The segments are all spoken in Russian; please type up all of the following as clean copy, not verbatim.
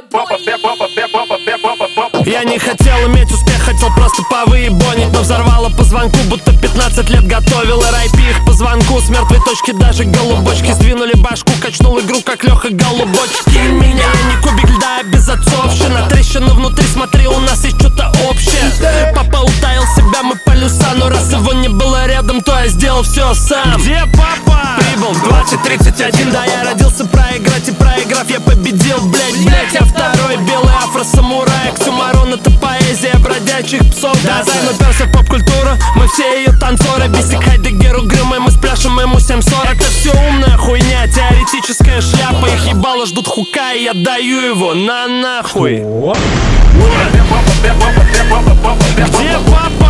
Я не хотел иметь успех, хотел просто повыебонить, но взорвало по звонку, будто 15 лет готовил. R.I.P. их по звонку, с мертвой точки даже голубочки сдвинули башку, качнул игру, как Леха Голубочки. Меня не кубик льда, а безотцовщина. Трещина внутри, смотри, у нас есть что-то общее. Папа утаил себя, мы полюса, но раз его не было рядом, то я сделал все сам. Где папа? Прибыл в 20:31, да, я родился проиграть, и проиграв я победил. Блять, я второй белый афро-самурай. Оксюмарон — это поэзия бродячих псов. Да, займ уперся в поп-культуру, мы все ее танцоры. Бисик, Хайдегер, угрюмый, мы спляшем ему 7:40. Это все умная хуйня, теоретическая шляпа. Их ебало ждут хука, и я даю его на нахуй. Где папа?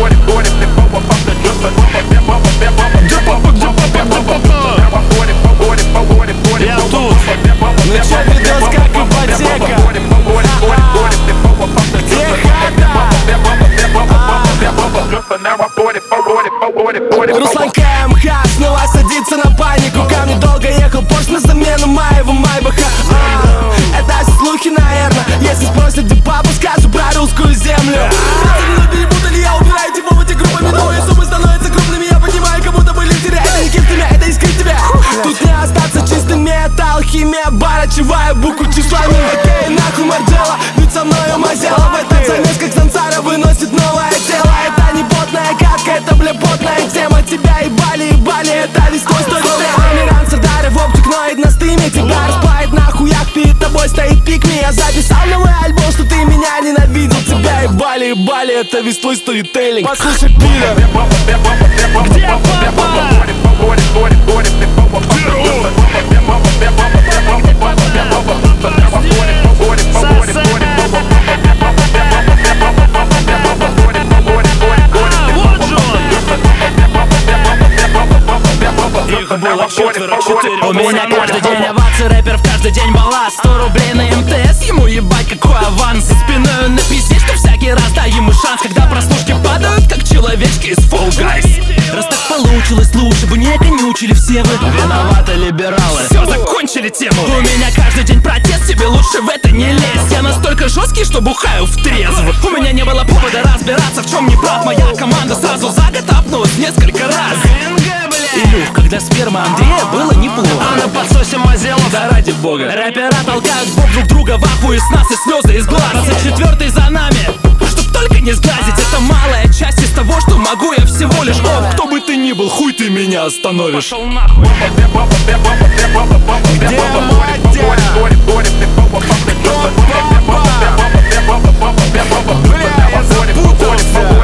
Я тут. Ну чё, видос как ипотека? Где хата? Руслан КМХ снова садится на панику. Ко мне долго ехал Порш на замену моего Майбаха. Это слухи, наверное. Если спросят, где папа, скажу про русскую землю. Я убираю типа в эти группами, новые суммы становятся крупными. Я понимаю, как будто были лидеры. Это не кистами, это искрит тебя. Тут не остаться чистым, это алхимия. Барачевая букву числами. Окей, нахуй Марджела, ведь со мною Мазела. В этот замес, как Сансара, выносит новое тело. Это не потная катка, это потная тема. Тебя ебали, это весь твой стой. Амиран Сардаров, оптик ноет на стриме. Тебя расплавит на хуях, перед тобой стоит пикми. Я записал новый альбом, что ты меня ненавидел. Тебя ебали, это весь твой сторителлинг. Послушай, пидор. Где папа? Их было 4. У меня каждый день овации, рэперов каждый день балласт. 100 рублей на МТС, ему ебать какой аванс. За спиной на пизде, что всякий раз дай ему шанс. Когда прослушки падают, как человечки из Fall Guys. Раз так получилось, лучше бы не конючили все вы. Виноваты либералы, все, закончили тему. У меня каждый день протест, тебе лучше в это не лезть. Я настолько жесткий, что бухаю в трезво. У меня не было повода разбираться, в чем не прав. Моя команда сразу за год апнулась несколько раз. Илюх, когда сперма Андрея было неплохо. А на подсосе Мазела, да ради бога. Рэпера толкают в бок друг друга, в ахуе с нас и слезы из глаз. 24-й за нами, чтоб только не сглазить. Это малая часть из того, что могу я всего лишь. О, кто бы ты ни был, хуй ты меня остановишь. Пошел нахуй. Где Матя? Бля, я запутался.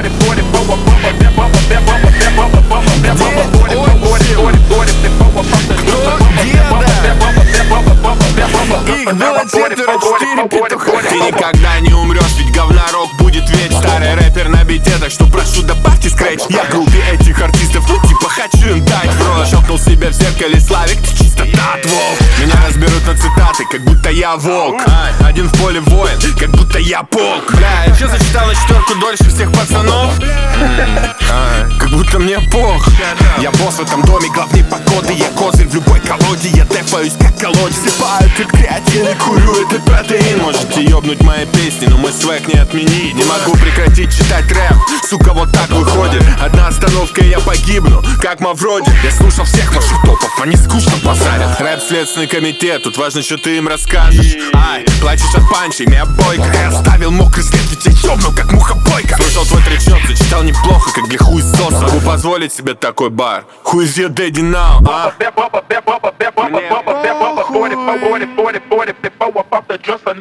Их было 4 петуха. Ты никогда не умрешь, ведь говнорок будет ведь. Старый рэпер на бите, так что прошу, добавьте скретч. Я глупее этих артистов, ну типа хочу им дать бро. Щелкнул себя в зеркале, Славик, ты чистота от волк. Меня разберут на цитаты, как будто я волк. Один в поле воин, как будто я полк. Бля, я чё зачитал на 4 дольше всех пацанов? Как будто мне пох. Я босс в этом доме, главный погоды. Я козырь в любой колоде, я дефаюсь как колодец. Сыпаю как креатин и курю этот протеин. Можете ёбнуть мои песни, но мой свек не отменить. Не могу прекратить читать рэп, сука, вот так выходит. Одна остановка и я погибну, как Мавроди. Я слушал всех ваших топов, они скучно базарят. Рэп следственный комитет, тут важно, что ты им расскажешь. Ай, плачешь от панчей, меня бойко. Я оставил мокрый след, ведь я ёбнул, как муха-бойка. Слушал твой тречок, зачитал неплохо, как для хуесоса. Могу позволить себе такой бар. Who is your daddy now, а? Мне похуй.